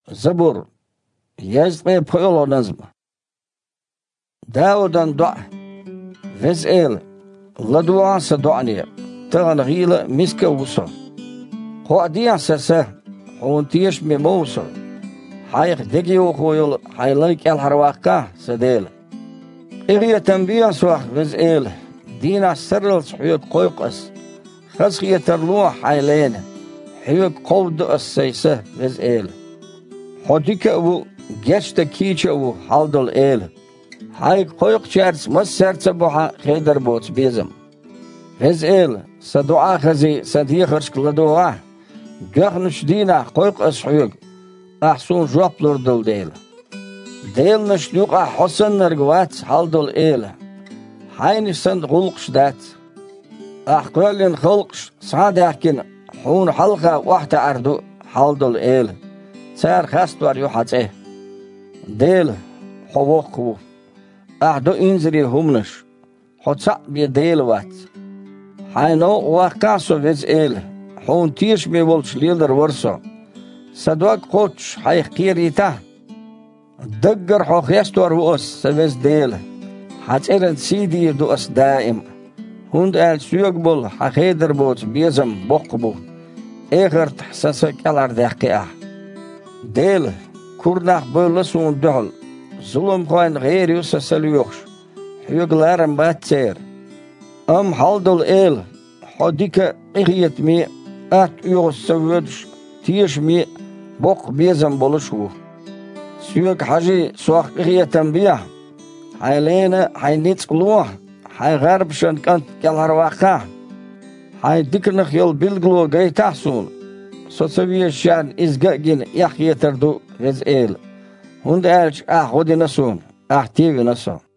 زبور يزقي بخيولو نظم داودان دع وزئيل لدوا سدعني تغن غيلة مسكة وصل قواديا سسه حونتيش مموصل حيخ دقيو خويل حيليك الحرواقة سديل إغيا تنبيا سواح وزئيل دينا سرل حيوك قويقس خسخية ترلوح حيلين حيوك قود السيسه وزئيل حديك أبو جشت كيش أبو حالدل إيل هاي قويق شارس مسرت بوحا خيدر بوت بيزم وزئيل سدعا خزي سديخرش لدوها جخنش دينا قويق أسحيوك أحسون جوابلور دل ديل نشنوق حسن نرقوات حالدل إيل هاي سند غلقش دات أحقلين خلقش صادحكين حون حلقة واحدة أردو حالدل إيل سار خاستوار يوحاتيه ديل حووقو أحدو إنزري همنش حتصق بيديل وات حينو واقاسو وزئيل حون تيش ميولش ليلر ورسو سدوك قوتش حيخ قيريتا دقر حوخ يستوار ووس سوز ديل حتيرن سيدي دوس دائم هند آل سيوك بول حخيدر بوت بيزم بوقبو إيغر تحسسك الار دحقي ديل كورناخ بولسون دهل ظلم خوين غير يوسا سليوخش حيوغلارن باتسير حالدل إيل حديك إغيت مي يوغس سوودش تيش مي بوق بيزم بولشو سيوك حاجي سواق إغيتن بيه حيلينا حينيت قلوه حي غرب شن كانت كالهرواقع حي ديكنخ يل بلغلو غي تحسون سوسوية شان إزغاقين يحكي تردو وزئيل هند آلش غودي نسون تيوي نسون